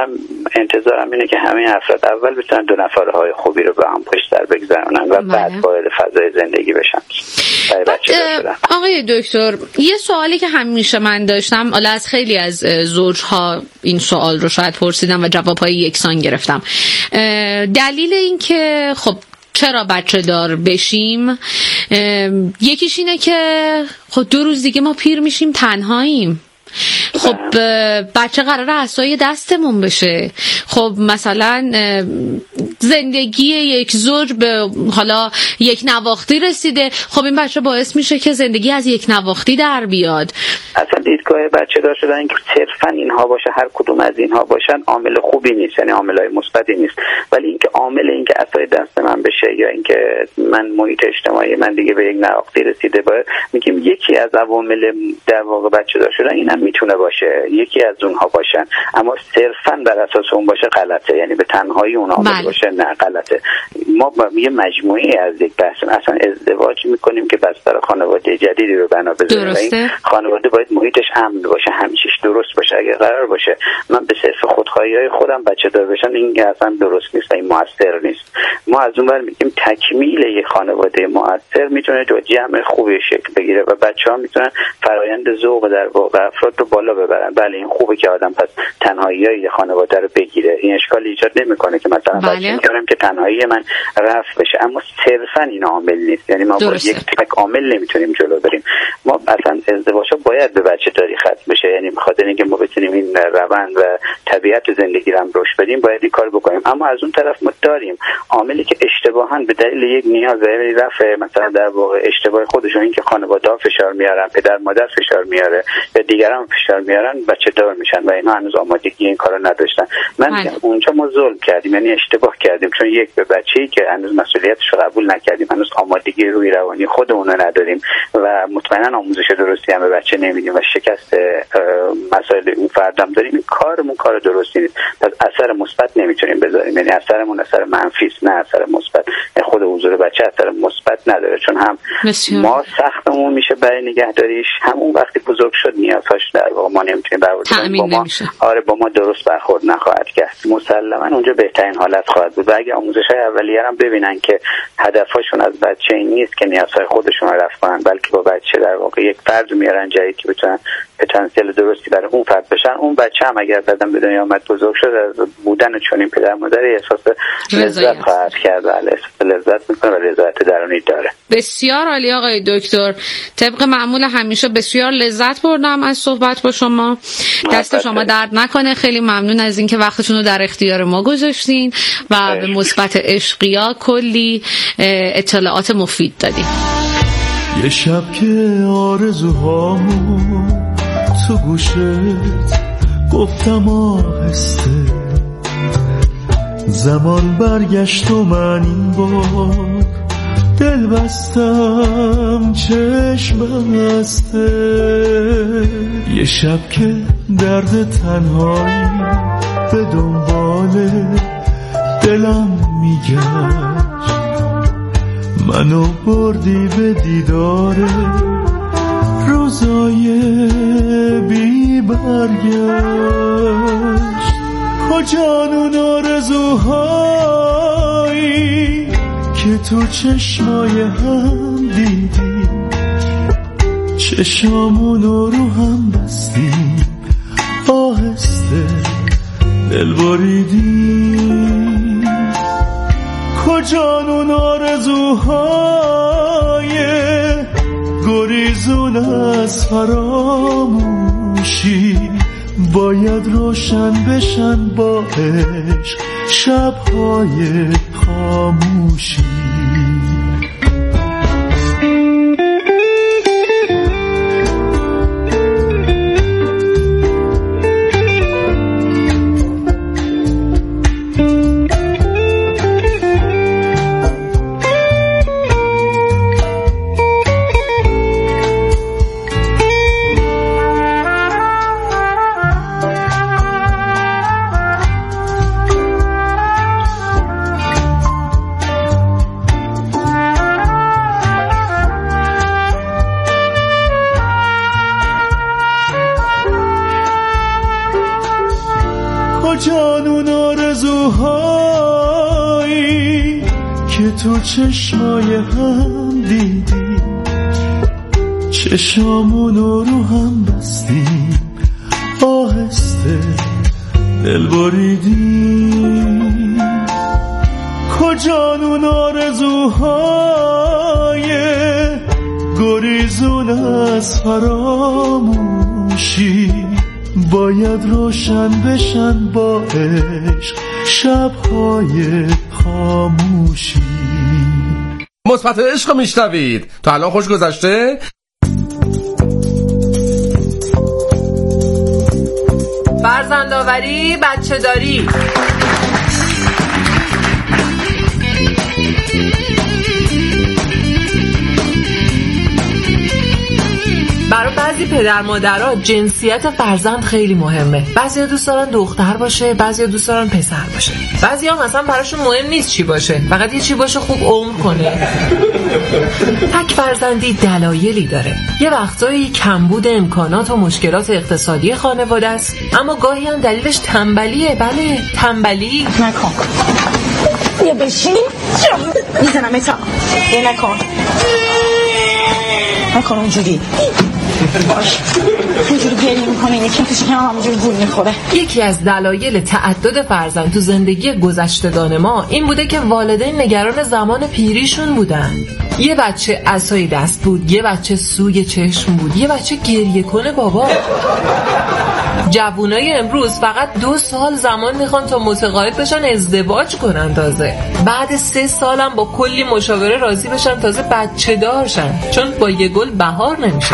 من انتظارم اینه که همه افراد اول بتونن دو نفرهای خوبی رو به هم پشت سر بگذارونن و بعد وارد فضای زندگی بشن. آقای دکتر، یه سوالی که همیشه من داشتم، حالا از خیلی از زوجها این سوال رو شاید پرسیدم و جوابهای یکسان گرفتم، دلیل این که خب چرا بچه دار بشیم، یکیش اینه که خب 2 روز دیگه ما پیر میشیم، تنهاییم. خب بچه قراره عصای دستمون بشه. خب مثلا زندگی یک زوج به حالا یک نواختی رسیده، خب این بچه باعث میشه که زندگی از یک نواختی در بیاد. اصلا دیدگاه بچه دار شدن این که صرفا اینها باشه، هر کدوم از اینها باشن عامل خوبی نیست، یعنی عاملای مثبتی نیست، ولی اینکه عامل اینکه عصای دست من بشه یا اینکه من محیط اجتماعی من دیگه به یک نواختی رسیده، میگیم یکی از عوامل در واقع بچه دار شدن اینم میتونه باشه، یکی از اونها باشن، اما صرفا بر اساس اون باشه غلطه، یعنی به تنهایی اون عامل باشه نه، غلطه. ما یه مجموعی از یک بحث اصلا ازدواج میکنیم که بستر خانواده جدیدی رو بنا بذاریم و این خانواده باید محیطش امن باشه، همه چیش درست باشه. اگه قرار باشه من به صرف خودخواهی‌های خودم بچه دار بشم، این اصلا درست نیست و این موثر نیست. ما از اون ور میگیم تکمیل یک خانواده موثر میتونه تو جمع خوبی شکل بگیره و بچه‌ها میتونن فرآیند ذوق در واقع افراد رو بالا ببرن. بله این خوبه که آدم پس تنهایی‌های خانواده رو بگیره، این اشکالی ایجاد نمیکنه که مثلا بچه میگم که تنهایی من رفع بشه، اما صرفا این عامل نیست، یعنی ما با یک تک عامل نمیتونیم جلو بریم. ما اصلا ازدواجا باید به بچه داری ختم بشه، یعنی بخاطر اینکه ما بتونیم این روند و طبیعت زندگی رو هم رشد بدیم باید این کار بکنیم. اما از اون طرف ما داریم عاملی که اشتباها به دلیل یک نیاز یعنی رفع مثلا در واقع اشتباه خودشون، این که خانواده فشار میارن، پدر مادر فشار میاره یا دیگران فشار میارن، بچه دار میشن و اینا هنوز آمادگی این کارو نداشتن. من میگم اونجا ما ظلم کردیم، یعنی اشتباه کردیم، چون یک به بچه‌ای که هنوز مسئولیتش رو قبول نکردیم، هنوز آمادگی روی روانی خودمون رو نداریم و مطمئنا آموزش درستی هم به بچه نمیدیم و شکست مسائل اون فردم داریم، این کارمون کار درستی نیست. پس اثر مثبت نمیتونیم بذاریم، یعنی اثرمون اثر منفی است نه اثر مثبت. خود حضور بچه اثر مثبت نداره، چون هم ما سختمون میشه برای نگهداریش، هم اون وقتی بزرگ شد نیازهاش در واقع ما نمیتونیم با ما درست برخورد نخواهد کرد. مسلما اونجا بهترین حالت خواهد بود و اگه آموزش‌های اولیه هم ببینن که هدفشون از بچه این نیست که نیازهای خودشون رو رفع کنن، بلکه با بچه در واقع یک فرد میارن جدید که بتونن پتانسیل درستی برای اون فرد بشن، اون بچه هم اگر بعداً به دنیا اومد بزرگ شد از بودن چون این پدر مادر احساس لذت خواهد کرد و احساس لذت میکنه و رضایت درونی داره. بسیار عالی آقای دکتر، طبق معمول همیشه بسیار لذت بردم از صحبت با شما. دست شما درد نکنه، خیلی ممنون از اینکه وقتتون رو در اختیار ما گذاشتین و به مثبت عشقیا کلی اطلاعات مفید دادین. یه شب که آرزوهامو تو گوشت گفتم آهسته، زمان برگشت و من این بار دل بستم چشم بسته. یه شب که درد تنهایی به دنبال دلم میگشت، منو بردی به دیدار روزای بی برگشت. کجان اون آرزوهایی که تو چشمای هم دیدی، چشامونو رو هم بستیم آهسته دل بریدیم. کجان اون آرزوهای گریزون از فراموشی، باید روشن بشن با عشق شبهای خاموشی. کجان اون آرزوهایی که تو چشمای هم دیدی، چشامونو رو هم بستیم، آهسته دل بریدیم. کجان اون آرزوهای گریزون از فراموشی، باید روشن بشن با عشق شبهای خاموشی. مثبت عشق میشنوید. تا الان خوش گذشته؟ فرزندآوری، بچه داری. برای بعضی پدر مادرها جنسیت فرزند خیلی مهمه. بعضیا دوست دارن دختر باشه، بعضیا دوست دارن پسر باشه. بعضیا مثلا براشون مهم نیست چی باشه، فقط یه چی باشه خوب عمر کنه. تک فرزندی دلایلی داره. یه وقتایی کمبود امکانات و مشکلات اقتصادی خانواده است، اما گاهی هم دلیلش تنبلیه. بله، تنبلی. نکن یه بشین میزنم اتا یه نکن اونجوری باش اونجوری گریه میکنه، یکی پیشی که همونجوری گول میخوره. یکی از دلایل تعدد فرزند تو زندگی گذشتگان ما این بوده که والدین نگران زمان پیریشون بودن. یه بچه عصای دست بود، یه بچه سوی چشم بود، یه بچه گریه کنه بابا. جوونای امروز فقط 2 سال زمان میخوان تا متقاعد بشن ازدواج کنن، تازه بعد 3 سالم با کلی مشاوره راضی بشن تازه بچه دارشن، چون با یه گل بهار نمیشه.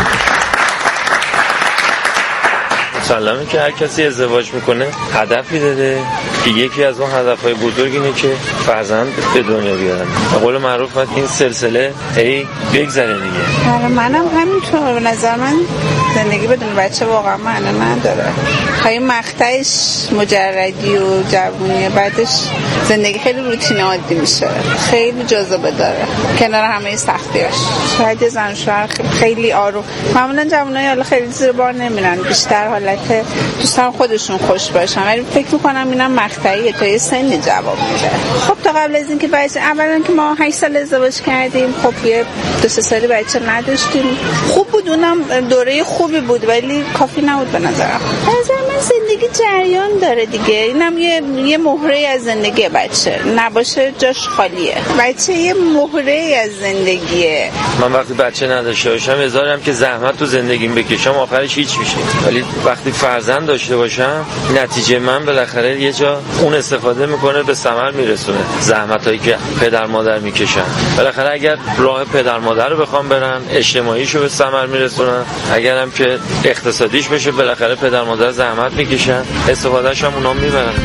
مسلمه که هر کسی ازدواج میکنه هدفی داره که یکی از اون هدفهای بزرگ اینه که فرزند به دنیا بیارن. به قول معروف این سلسله هی بگذره دیگه. آره منم همینطور. به نظر من زندگی بدون بچه واقعا معنی نداره. خیلی مقطعش مجردی و جوونیه، بعدش زندگی خیلی روتین عادی میشه، خیلی جاذبه داره کنار همه سختیاش. شاید زن و شوهر خیلی آروم، معمولا جوونای حالا خیلی زیر بار نمیرن، بیشتر حالت دوستان خودشون خوش باشن، ولی فکر میکنم اینم مقطعیه تا یه سنی جواب میده. خب تا قبل از اینکه بچه، اولا که ما 8 سال ازدواج کردیم، خب یه 2-3 سالی بچه نداشتیم. خوب بود، اونم دوره خوبی بود ولی کافی نبود به نظرم. من زندگی جریان داره دیگه، اینم یه مهره از زندگی بچه، نباشه جاش خالیه. بچه یه مهره از زندگیه. من وقتی بچه نداشته باشم هزارم که زحمت تو زندگیم بکشم آخرش هیچ میشه، ولی وقتی فرزند داشته باشم نتیجه من بالاخره یه جا اون استفاده میکنه، به ثمر میرسونه. زحمتایی که پدر مادر میکشن بالاخره اگر راه پدر مادر رو بخوام برن، اجتماعیشو به ثمر میرسونن، اگرم که اقتصادیش بشه بالاخره پدر مادر زحمت میکشن، استفادهش هم اونا میبرن.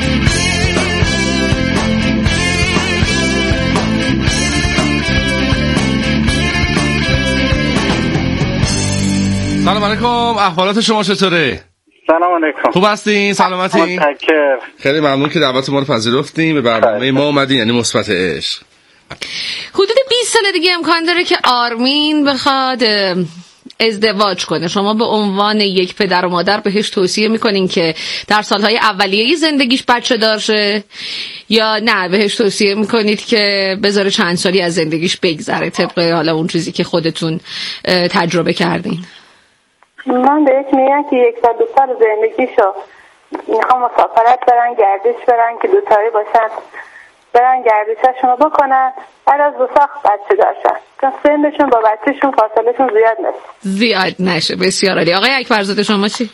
سلام علیکم، احوالات شما چطوره؟ سلام علیکم. خوب هستین؟ سلامتی؟ متشکرم. خیلی ممنون که دعوت ما رو پذیرفتین، به برنامه ما اومدین، یعنی مثبت عشق. حدود 20 سال دیگه امکان داره که آرمین بخواد ازدواج کنه. شما به عنوان یک پدر و مادر بهش توصیه میکنین که در سالهای اولیه زندگیش بچه دار شه، یا نه بهش توصیه میکنید که بذاره چند سالی از زندگیش بگذره طبق حالا اون چیزی که خودتون تجربه کردین؟ من بهش میگم که 1 سال 2 سال زندگیشو میخوام مسافرت برن، گردش برن، که دوتایی باشن، برن گردششون رو بکنن، بعد از 2 سال بچه داشتن، چون سنشون با بچهشون فاصلهشون زیاد نشه. بسیار عالی. آقای اکبرزاده شما چی؟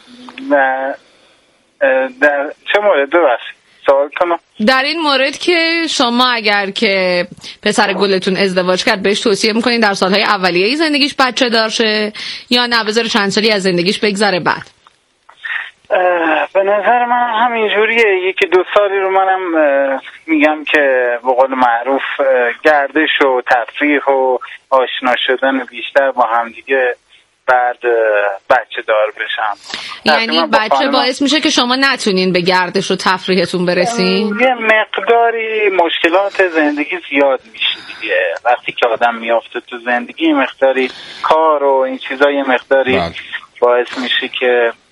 در چه مورد سوال کنم؟ در این مورد که شما اگر که پسر گلتون ازدواج کرد بهش توصیه میکنین در سالهای اولیه زندگیش بچه دار شه، یا نه بذاره چند سالی از زندگیش بگذره بعد؟ به نظر من همینجوریه. 1-2 سالی رو منم میگم که به قول معروف گردش و تفریح و آشنا شدن بیشتر با هم دیگه، بعد بچه دار بشم. یعنی بچه باعث میشه که شما نتونین به گردش و تفریحتون برسین؟ یه مقداری مشکلات زندگی زیاد میشه دیگه، وقتی که آدم میافته تو زندگی مقداری کار و این چیزا یه مقداری باعث میشه که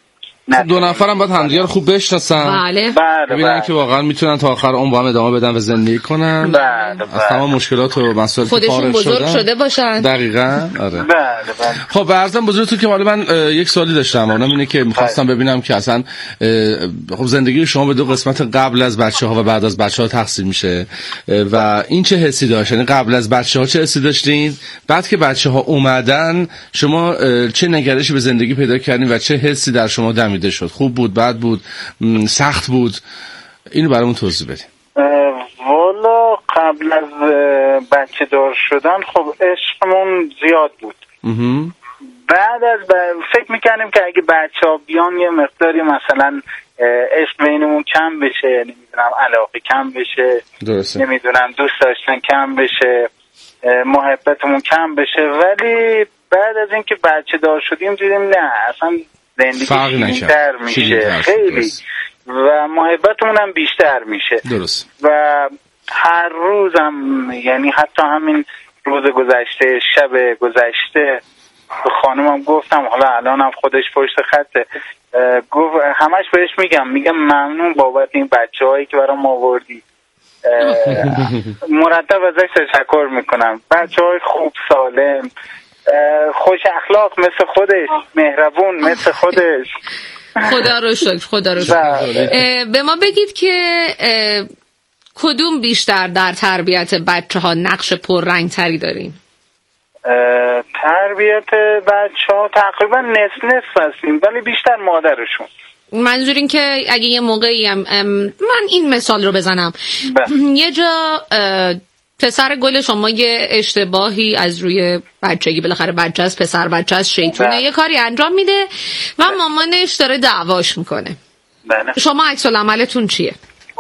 دو نفرم باید همدیگه رو خوب بشناسن. بله. ببینن که واقعا میتونن تا آخر اون با هم ادامه بدن و زندگی کنن. از تمام مشکلات و مسائل خودشون بزرگ شده باشن. دقیقاً. آره. بله. خب عرضم بزرگتون که حالا من یک سوالی داشتم. اونم اینه که می‌خواستم ببینم که اصلا خب زندگی شما به دو قسمت قبل از بچه‌ها و بعد از بچه‌ها تقسیم میشه و این چه حسی داشت؟ یعنی قبل از بچه‌ها چه حسی داشتین؟ بعد که بچه‌ها اومدن شما چه نگرشی به زندگی پیدا کردین و چه حسی در شما دمیده شد؟ خوب بود، بد بود، سخت بود؟ اینو برامون توضیح بدین. والا قبل از بچه دار شدن خب عشقمون زیاد بود. بعد از فکر میکنیم که اگه بچه ها بیان یه مقداری مثلا عشق بینمون کم بشه، نمیدونم علاقه کم بشه، درسته. نمیدونم دوست داشتن کم بشه، محبتمون کم بشه. ولی بعد از اینکه بچه دار شدیم دیدیم نه، اصلا زندگی بیشتر میشه خیلی و محبتمون هم بیشتر میشه. درست. و هر روزم یعنی حتی همین روز گذشته، شب گذشته به خانمم گفتم، حالا الانم خودش پشت خطه، گفت همش بهش میگم ممنون بابت این بچه‌هایی که برام آوردی، مرتب ازش تشکر میکنم. بچه‌های خوب، سالم، خوش اخلاق مثل خودش، مهربون مثل خودش. خدا رو شکر. به ما بگید که کدوم بیشتر در تربیت بچه ها نقش پررنگتری دارین؟ تربیت بچه ها تقریبا نصف هستیم، ولی بیشتر مادرشون. منظور این که اگه یه موقعی هم من این مثال رو بزنم، یه جا پسر گل شما یه اشتباهی از روی بچگی، بالاخره بچه از پسر بچه از شیطونه، یه کاری انجام میده و مامانش داره دعواش میکنه. شما عکس العملتون چیه؟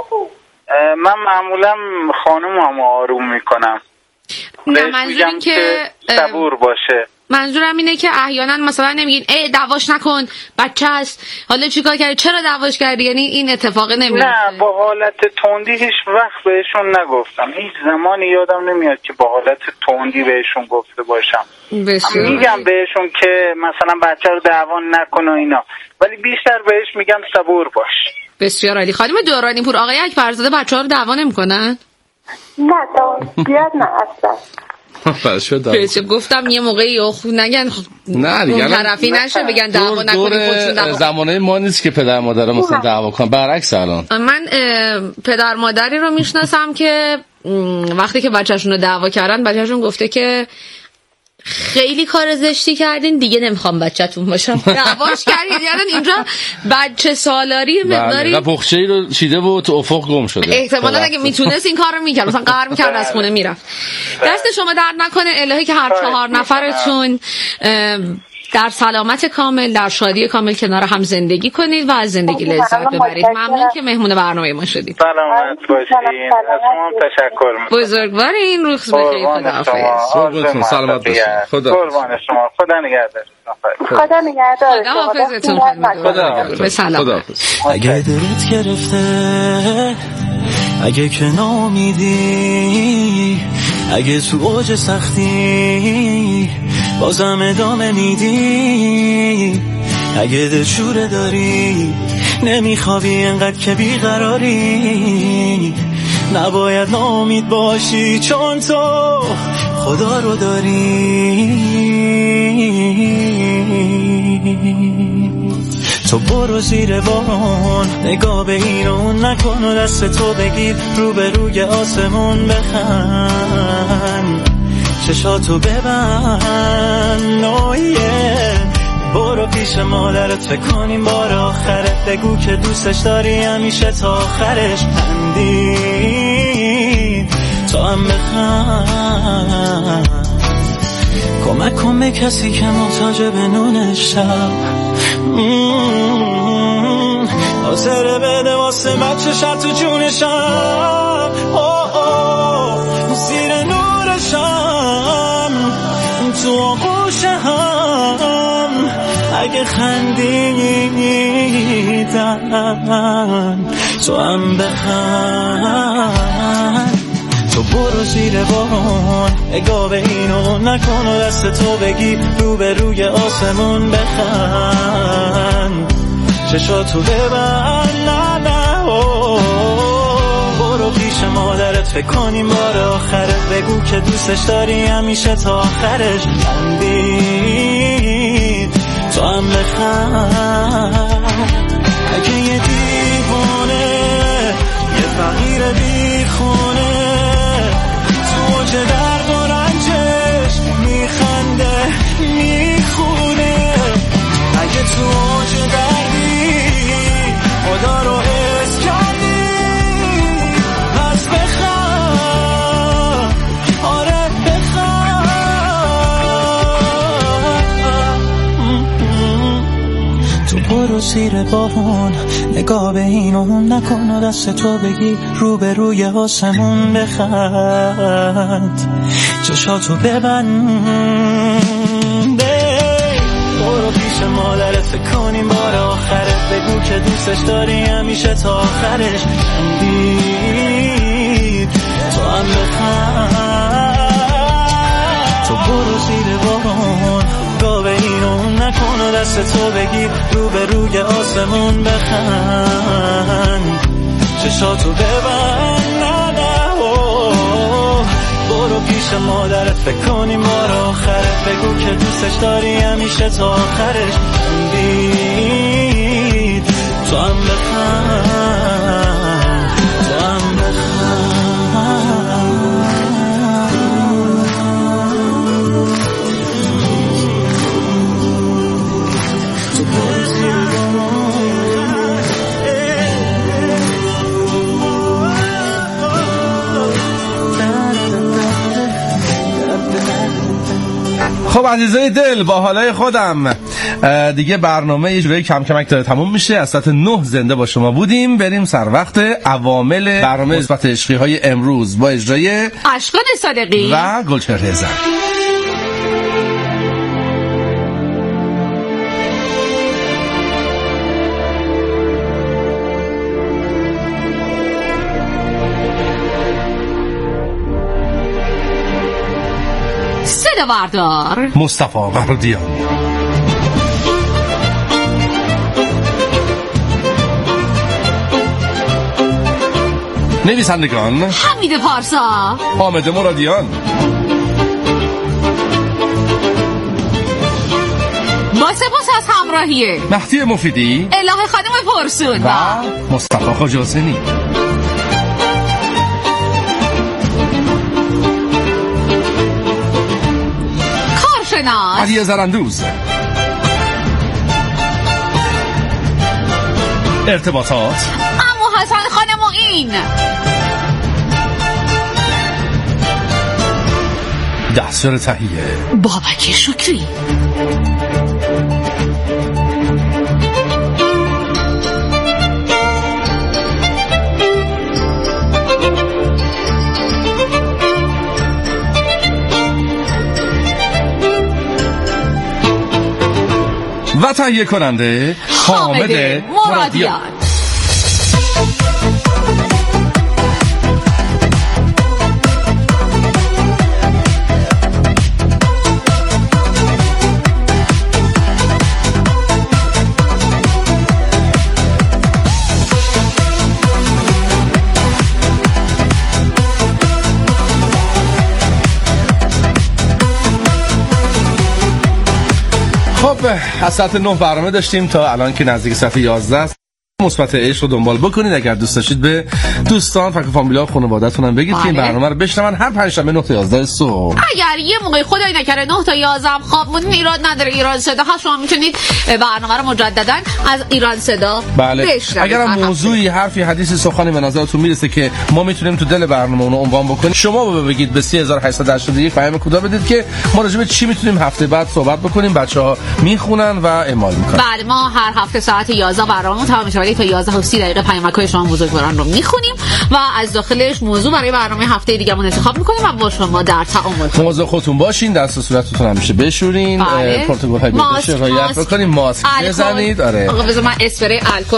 من معمولا خانومم آروم میکنم. نه منظور این که صبور باشه. منظورم اینه که احیانا مثلا نمیگین دعواش نکن بچه است، حالا چیکار کردی، چرا دعواش کردی، یعنی این اتفاق نمیفته. نه با حالت تندی هیچ وقت بهشون نگفتم، هیچ زمانی یادم نمیاد که با حالت تندی بهشون گفته باشم. میگم بهشون که مثلا بچه رو دعوا نکن و اینا، ولی بیشتر بهش میگم صبور باش. بسیار عالی. خانم دورانی پور، آقای اکبرزاده بچه‌ها رو دعوا نمی‌کنن؟ نه زیاد نه اصلا. گفتم یه موقعی نگن اون طرفی نشه بگن دعوا نکنید خودشون دعوا. زمانه ما نیست که پدر مادر مثلا دعوا کنن، برعکس الان. من پدر مادری رو میشناسم که وقتی که بچه‌شون رو دعوا کردن، بچه‌شون گفته که خیلی کار زشتی کردین دیگه نمیخوام بچه‌تون باشم. دعواش کردین، یعنی اینجا بچه سالاری مقداری پخچه‌ای رو چیده و تو افق گم شده. احتمالاً اگه میتونست این کارو میکرد، مثلا قهر میکرد از خونه میرفت. دست شما درد نکنه، الهی که هر 4 نفرتون در سلامت کامل، در شادی کامل کنار هم زندگی کنید و از زندگی لذت ببرید. ممنون که مهمون برنامه ما شدید. سلامت باشین. از شما تشکر می‌کنم. بزرگوارین. روز بخیر. خداحافظ. قربونتون. سلامت باشید. قربان شما. خدا نگهدار. خدا نگهدار. خداحافظتون. به سلام. اگه دلت گرفته، اگه که ناامیدی، اگه تو اوج سختی بازم ادامه میدی، اگه دلشوره داری نمیخوابی انقدر که بیقراری، نباید ناامید باشی چون تو خدا رو داری. تو برو زیر بارون، نگاه به این و اون نکن و دست تو بگیر روبروی آسمون بخند، چشاتو ببند نویه، برو پیش مادرت فکر کنیم بار آخرت، بگو که دوستش داری همیشه تا آخرش، خندید تو هم بخند، کمک کن به کسی که محتاج به نون شب، حاضر بده واسه بچه شد تو جونشم، زیر نورشم تو آغوش هم، اگه خندیدن تو هم بخند، تو برو زیر بارون، نگاه به اینو نکن و دست تو بگیر روبروی آسمون بخند، چشاتو ببند نه نه برو پیش مادرت فکر کنیم بار آخرت بگو که دوستش داری همیشه تا آخرش خندید تو هم بخند اگه یه دیوانه یه فقیر بیخونه تو اوج درد و رنجش میخنده میخونه اگه تو اوج دردی خدا رو حس کردی پس بخند آره بخند تو برو زیر بارون نگاه به این و اون نکن و دست تو بگیر رو به روی آسمون بخند چشاتو ببند برو پیش مادرت فکر کنیم بار آخرت بگو که دوستش داری همیشه تا آخرش خندید تو هم بخند تو برو زیر بارون نگاه به این و اون نکن و دست تو بگیر رو به روی آسمون بخند چشاتو ببند نه نه برو پیش مادرت فکر کنیم بار آخرت بگو که دوستش داری همیشه تا آخرش خندید تو هم بخند تو هم خب عزیزای دل، با حالای خودم دیگه برنامه یه جوری کم کمک داره تموم میشه. از ساعت 9 زنده با شما بودیم. بریم سر وقت عوامل برنامه مثبت عشقی های امروز با اجرای اشکان صادقی و گلچهره رضا. صدا بردار مصطفی وردیان. نویسندگان حمید پارسا، حامد مرادیان. با سپاس از همراهی مهدی مفیدی، الهه خانم پرسون و مصطفی خواجه حسینی. کارشناس علی زرندوز. ارتباطات عمو حسن خان معین. دستور تهیه بابک شکری. و تهیه کننده حامد مرادیان. از ساعت 9 برنامه داشتیم تا الان که نزدیک ساعت 11 است. مثبت عشق رو دنبال بکنید. اگر دوست داشتید به دوستان، فک و فامیلا، خانواده‌تون هم بگید که این برنامه رو بشنون هر پنجشنبه 9 تا 11 صبح. اگر یه موقع خدای نکره 9 تا 11 هم خواب موندین، ایراد نداره. ایران صدا ها شما میتونید برنامه رو مجددا از ایران صدا بشنوید. اگر هم موضوعی، حرفی، حدیثی، سخنی به نظرتون میرسه که ما میتونیم تو دل برنامه اون عنوان بکنیم، شما بگید به 3881 پیام کد بدید که ما راجع به چی میتونیم هفته بعد صحبت بکنیم. بچه‌ها میخونن و اعمال میکنن. بله، ما هر هفته ساعت 11 برنامه تمام میشه. ولی تا 11:30 پیامک‌های شما بزرگواران رو میخونیم و از داخلش موضوع برای برنامه هفته دیگه‌مون انتخاب میکنیم و با شما در تعامل. مواظب خودتون باشین، دست و صورتتون همیشه بشورین، پروتکل‌های بهداشتی رعایت بکنین، ماسک بزنید. آره آقا بذار من اسپری الکل.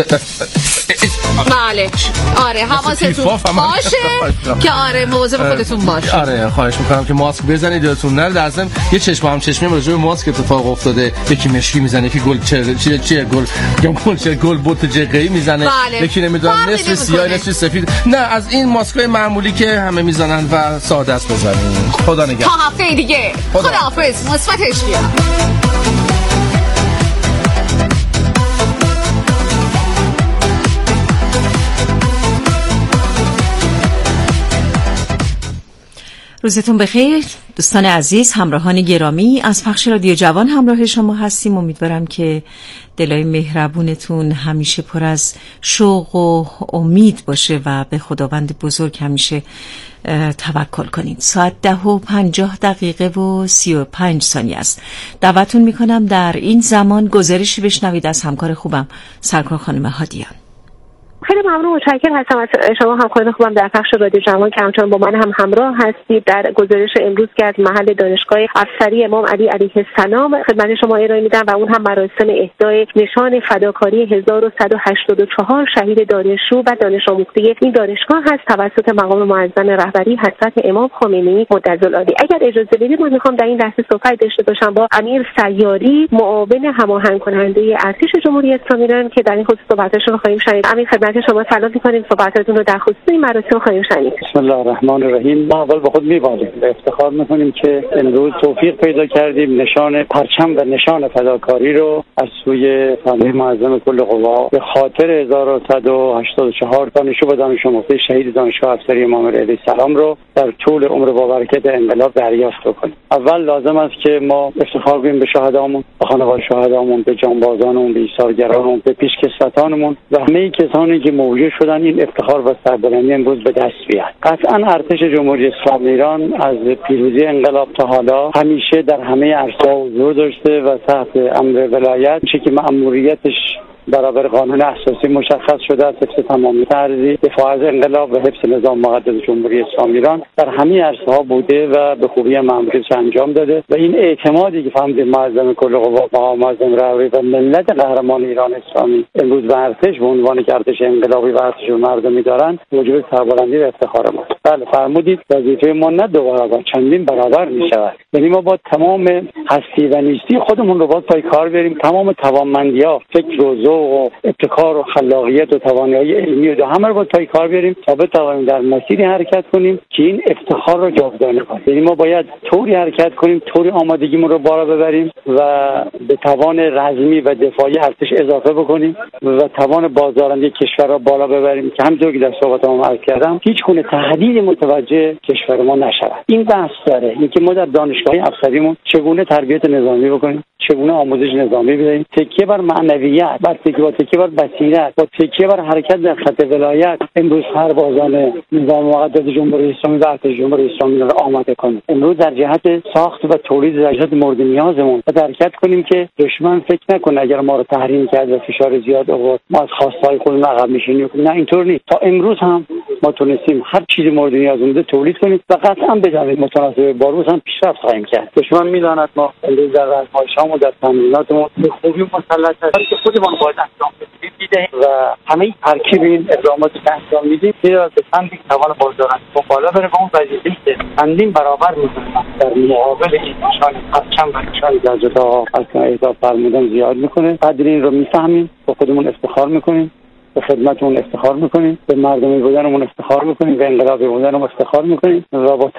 بله آره حواستون باشه که آره مواظب خودتون باشین. آره خواهش میکنم که ماسک بزنید، یادتون نره. در ضمن یه چشم هم چشمی راجع به ماسک اتفاق افتاده، یکی مشکی میزنه، یکی گل گل بوت جقه‌ای میزنه، یکی نمیدونم نصف سیاه نصف سفید. نه از این ماسکای معمولی که همه میزنن و ساده است بزنید. خدا نگهدار. تا هفته دیگه خداحافظ. مثبتش بیا. روزتون بخیر دوستان عزیز، همراهان گرامی. از پخش رادیو جوان همراه شما هستیم. امیدوارم که دلای مهربونتون همیشه پر از شوق و امید باشه و به خداوند بزرگ همیشه توکل کنید. ساعت 10:50 و 35 ثانیه است. دعوتون میکنم در این زمان گزارشی بشنوید از همکار خوبم سرکار خانم هادیان. خیلی ممنون، متشکرم هستم از شما همکاران خوبم در پخش رادیو جوان که همچنان با من هم همراه هستید. در گزارش امروز که از محل دانشگاه افسری امام علی علیه السلام خدمت شما ارائه میدم و اون هم مراسم اهدای نشان فداکاری 1184 شهید دانشجو و دانش آموخته این دانشگاه هست توسط مقام معظم رهبری حضرت امام خمینی مدظالعالی. اگر اجازه بدید من میخوام در این لحظه صحبت داشته باشم با امیر سیاری، معاون هماهنگ کننده ارتش جمهوری اسلامی ایران که در این خصوص صحبتاشون خواهیم شنید. امیر خدمت شما سلام می‌کنیم، صحبتاتون رو در خصوص این مراسم خواهیم شنید. بسم الله الرحمن الرحیم. ما اول به خود می‌بالیم، افتخار می‌کنیم که امروز توفیق پیدا کردیم نشان پرچم و نشان فداکاری رو از سوی امیر معظم کل قوا به خاطر 1184 دانشجو و دانش آموخته شهید دانشگاه افسری امام علیه السلام رو در طول عمر با برکت انقلاب دریافت کنیم. اول لازم است که ما افتخار کنیم به شهدامون، به خانواده شهدامون، به جانبازانمون، به ایثارگرانمون، به پیشکسوتانمون و همه کسانی که موجود شدن این افتخار و سربلندی امروز به دست بیاد. قطعا ارتش جمهوری اسلامی ایران از پیروزی انقلاب تا حالا همیشه در همه عرصه‌ها حضور داشته و تحت امر ولایت چه که مأموریتش برابر قانون اساسی مشخص شده است، حفظ تمامیت ارضی، دفاع از انقلاب و حفظ نظام مقدس جمهوری اسلامی ایران در همه عرصه‌ها بوده و به خوبی مأموریتش انجام داده و این اعتمادی که فرمانده معظم کل قوا مقام معظم رهبری و ملت قهرمان ایران اسلامی امروز به ارتش به عنوان ارتش انقلابی و ارتش مردمی دارن موجب سربلندی و افتخار ما. بله فرمودید، وظیفه ما نه دو برابر چندین برابر می‌شود. یعنی ما با تمام هستی و نیستی خودمون رو باید پای کار بریم، تمام توانمندی‌ها، فکر و و ابتکار و خلاقیت و توانایی علمی و همه رو باید پای کار بریم تا بتوانیم در مسیری حرکت کنیم که این افتخار رو جاودانه کنیم. یعنی ما باید طوری حرکت کنیم، طوری آمادگیمون رو بالا ببریم و به توان رزمی و دفاعی ارتش اضافه بکنیم و توان بازدارندگی کشور را بالا ببریم که همونطور که در صحبتام عرض کردم هیچ گونه تهدیدی متوجه کشور ما نشود. این بحث داره اینکه ما در دانشگاه افسریمون چگونه تربیت نظامی بکنیم، چگونه آموزش نظامی بدهیم، تکیه بر معنویت، تکیه بر بصیرت، با تکیه بر حرکت در خط ولایت امروز سربازان نظام مقدس جمهوری اسلامی و ارتش جمهوری اسلامی را آماده کنیم. امروز در جهت ساخت و تولید تجهیزات مورد نیازمون حرکت کنیم که دشمن فکر نکنه اگر ما رو تحریم کرد و فشار زیاد آورد ما از خواستهای خودمون عقب میشینیم. نه اینطور نیست. تا امروز هم ما تونستیم هر چیزی مورد نیازمون تولید کنیم و قطعا بدونید متناسب با روز هم پیشرفت خواهیم کرد. دشمن میداند ما امروز در رزمایش‌ها و در تمریناتمون به خوبی مسلط هستیم که خودمون باید انجام بدیم و همه ترکیب این اقداماتی که انجام میدیم که به سمت توان بازدارندگی بالا بره و اون وظیفه‌ای که چندین برابر می‌کنه در مقابل این نشان پرچم و نشان در جدا از اهدا فرمودن زیاد میکنه. قدر این رو میفهمیم، با خودمون افتخار میکنیم، به خدمتمون افتخار میکنیم، به مردمی بودنمون افتخار میکنیم، به انقلابی بودنمون افتخار میکنیم و با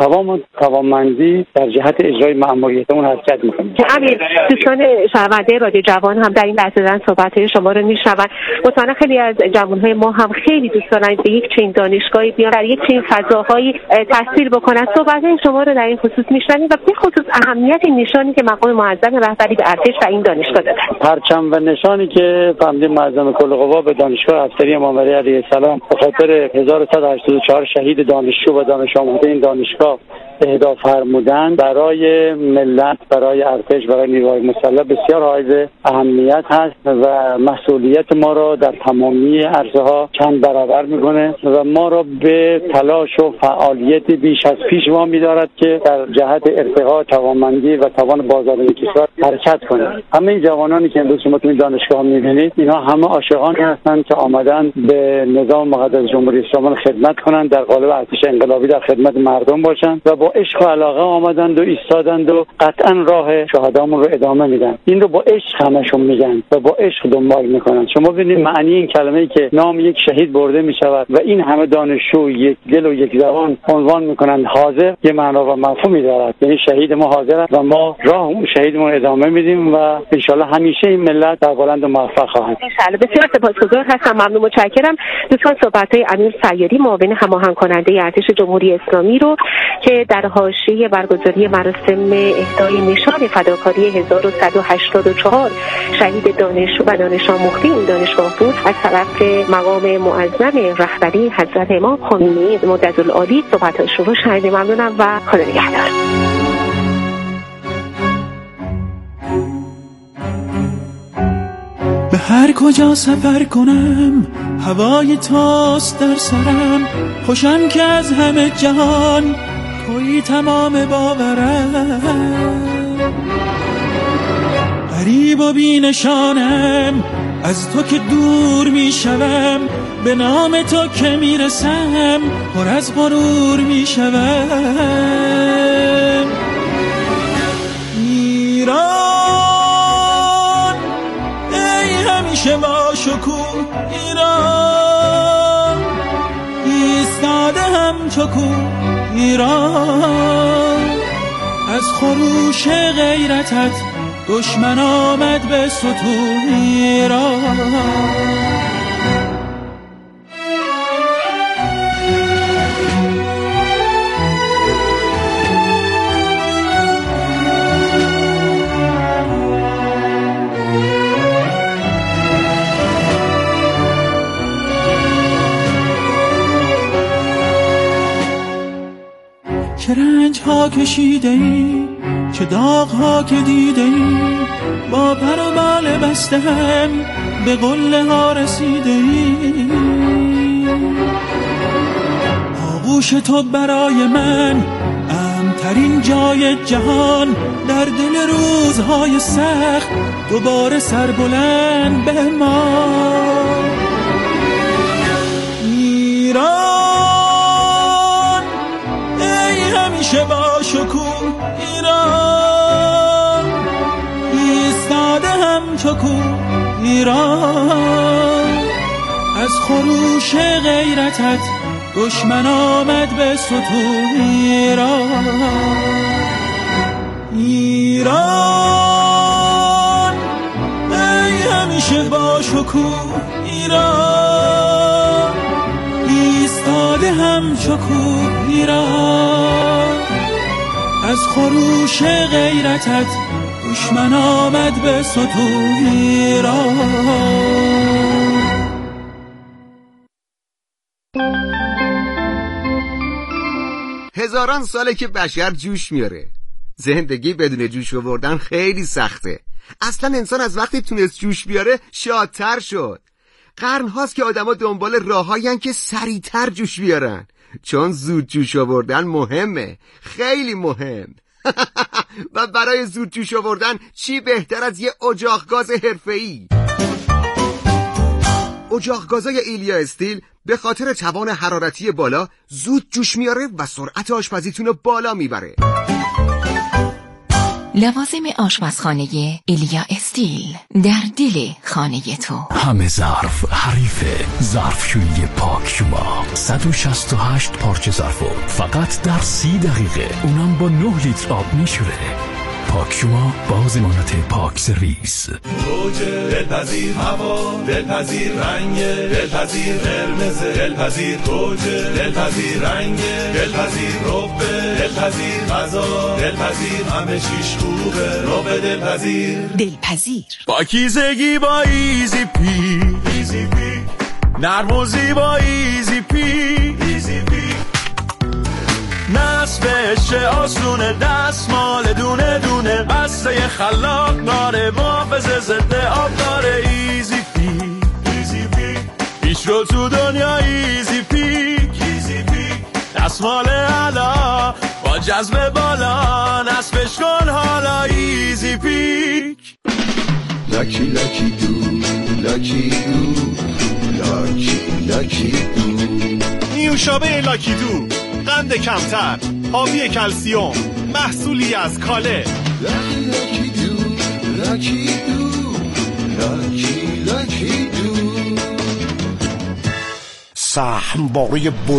توانمندی در جهت اجرای مأموریتمون حرکت میکنیم. امیر، دوستان شنونده رادیو جوان هم در این لحظه دارن صحبت‌های شما رو میشنون. مطمئنا خیلی از جوان‌های ما هم خیلی دوست دارن به یک چنین دانشگاهی بیان، در یک چنین فضاهایی تحصیل بکنن. صحبت‌های شما رو در این خصوص میشنویم و به خصوص اهمیت نشانی که مقام معظم رهبری به ارتش و این دانشگاه داده. پرچم و نشانی که فرمانده معظم کل قوا به دانشگاه افسری امام علی علیه السلام به خاطر 1184 شهید دانشجو و دانش آموخته این دانشگاه اهدا فرمودن برای ملت، برای ارتش، برای نیروهای مسلح بسیار حائز اهمیت هست و مسئولیت ما را در تمامی عرصه‌ها چند برابر میکنه و ما را به تلاش و فعالیت بیش از پیش وامی دارد که در جهت ارتقاء توانمندی و توان بازار کشور حرکت کنیم. همه این جوانانی که امروز شما تو دانشگاه می‌بینید اینا همه عاشقانی هستند که آمدن به نظام مقدس جمهوری اسلامی خدمت کنند، در قالب ارتش انقلابی در خدمت مردم باشند و با عشق و علاقه آمدند و ایستادند و قطعا راه شهدامون رو ادامه میدن. این رو با عشق همشون میگن و با عشق دنبال میکنن. شما ببینید معنی این کلمه‌ای که نام یک شهید برده میشود و این همه دانشجو یک دل و یک زبان عنوان میکنند حاضر، یه معنا و مفهومی دارد. یعنی شهید ما حاضر است و ما راه اون شهیدمون ادامه میدیم و ان شاءالله همیشه این ملت در بلند و موفق خواهد. ان شاءالله. بسیار سپاسگزار هستم، ممنون، متشکرم. دوستان صحبت‌های امیر سیادی معاون هماهنگ کننده ارتش جمهوری اسلامی رو که در حاشیه برگزاری مراسم اهدای نشان فداکاری 1184 شهید دانشجو و دانش آموخته این دانشگاه بود از طرف مقام معظم رهبری حضرت امام خمینی مددالعالی صحبت‌هاش رو شنیدیم. ممنونم و خدا نگهدار. به هر کجا سفر کنم هوای تاست در سرم، خوشم که از همه جهان تویی تمام باورم، غریب و بی نشانم از تو که دور می شوم، به نام تو که می رسم پر از غرور می شوم. ایران ای همیشه با شکوه، ایران ایستاده هم چو کوه، ایران از خروش غیرتت دشمن آمد به ستوه، ایران چه رنج ها کشیده ای، چه داغ ها که دیده ای، با پر و بال بسته هم به قله ها رسیده ای. آغوش تو برای من امن‌ترین جای جهان، در دل روزهای سخت دوباره سربلند به ما. ایران ای همیشه با شکوه، ایران ایستاده هم چو کوه، ایران از خروش غیرتت دشمن آمد به ستوه، ایران ایران ای همیشه با شکوه، ایران ایستاده هم چو کوه، ایران از خروش غیرتت دشمن آمد به ستوه، ایران. هزاران ساله که بشر جوش میاره. زندگی بدون جوش آوردن خیلی سخته. اصلا انسان از وقتی تونست جوش بیاره شادتر شد. قرن هاست که آدما دنبال راههایین که سریعتر جوش بیارن، چون زود جوش آوردن مهمه، خیلی مهم. و برای زود جوش آوردن چی بهتر از یه اجاق گاز حرفه‌ای؟ اجاق گازای ایلیا استیل به خاطر توان حرارتی بالا زود جوش میاره و سرعت آشپزیتون رو بالا میبره. لوازم آشپزخانه ایلیا استیل در دل خانه تو. همه ظرف حریف ظرفشویی پاکشوما، 168 پارچه ظرفو فقط در 30 دقیقه، اونم با 9 لیتر آب میشوره. پاکشوما با ضمانت پاک سرویس. روج دلپذیر هوا، دلپذیر رنگ، دلپذیر قرمز، دلپذیر روج، دلپذیر رنگ، دلپذیر رب، دلپذیر غذا، دلپذیر همه چیش خوبه، رب دلپذیر. دلپذیر پاکیزگی با ایزی پی، ایزی پی نرم و زیبا، ایزی پی، ایزی پی نصف همیشه آسونه، دستمال دونه دونه، بسته خلاق داره، محافظ ضد آب داره. ایزی پیک، ایزی پیک، پیش رو تو دنیا ایزی پیک، ایزی پیک، دستمال علا با جذب بالا، نصبش کن حالا. ایزی پیک. لاکی لاکی دو، لاکی دو، لاکی لاکی دو. نیوشابه لاکی دو، قند کمتر، حاوی کلسیوم، محصولی از کاله. لاکی لاکی دو، لاکی دو، لاکی لاکی دو. سهم باره